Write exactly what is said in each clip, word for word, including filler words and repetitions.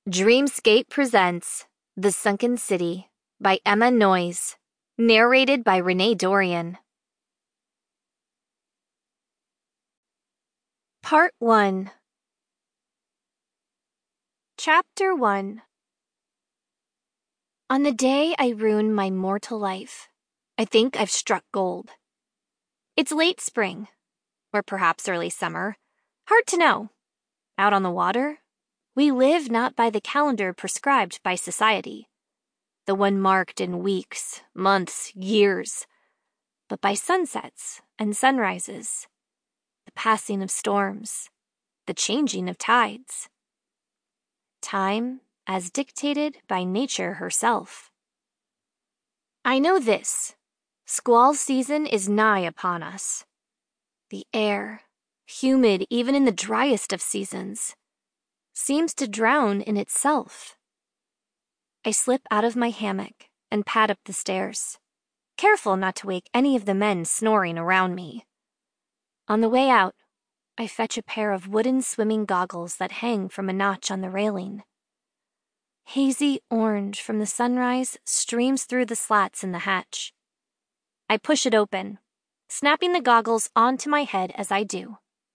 Dreamscape presents The Sunken City by Emma Noyes, narrated by Renee Dorian. Part one. Chapter one. On the day I ruin my mortal life, I think I've struck gold. It's late spring, or perhaps early summer. Hard to know. Out on the water, we live not by the calendar prescribed by society, the one marked in weeks, months, years, but by sunsets and sunrises, the passing of storms, the changing of tides. Time as dictated by nature herself. I know this, squall season is nigh upon us. The air, humid even in the driest of seasons, seems to drown in itself. I slip out of my hammock and pad up the stairs, careful not to wake any of the men snoring around me. On the way out, I fetch a pair of wooden swimming goggles that hang from a notch on the railing. Hazy orange from the sunrise streams through the slats in the hatch. I push it open, snapping the goggles onto my head as I do.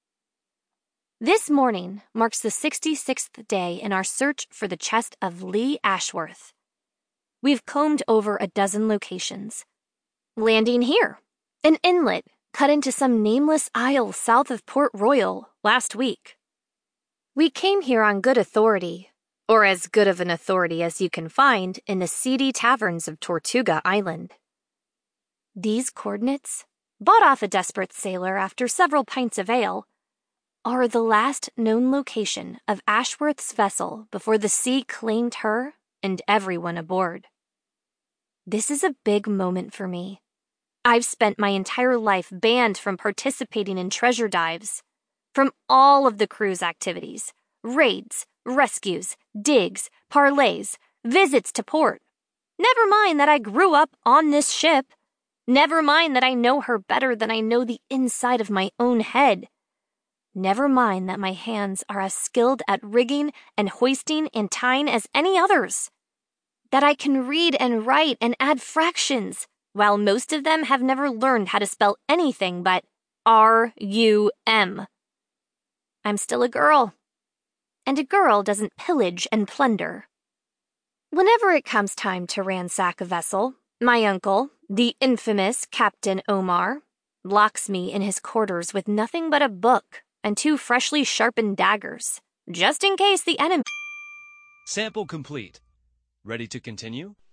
This morning marks the sixty-sixth day in our search for the chest of Lee Ashworth. We've combed over a dozen locations, landing here, an inlet cut into some nameless isle south of Port Royal last week. We came here on good authority, or as good of an authority as you can find in the seedy taverns of Tortuga Island. These coordinates, bought off a desperate sailor after several pints of ale, are the last known location of Ashworth's vessel before the sea claimed her and everyone aboard. This is a big moment for me. I've spent my entire life banned from participating in treasure dives, from all of the cruise activities, raids, rescues, digs, parlays, visits to port. Never mind that I grew up on this ship. Never mind that I know her better than I know the inside of my own head. Never mind that my hands are as skilled at rigging and hoisting and tying as any others. That I can read and write and add fractions, while most of them have never learned how to spell anything but R U M. I'm still a girl. And a girl doesn't pillage and plunder. Whenever it comes time to ransack a vessel, my uncle, the infamous Captain Omar, locks me in his quarters with nothing but a book and two freshly sharpened daggers, just in case the enemy... Sample complete. Ready to continue?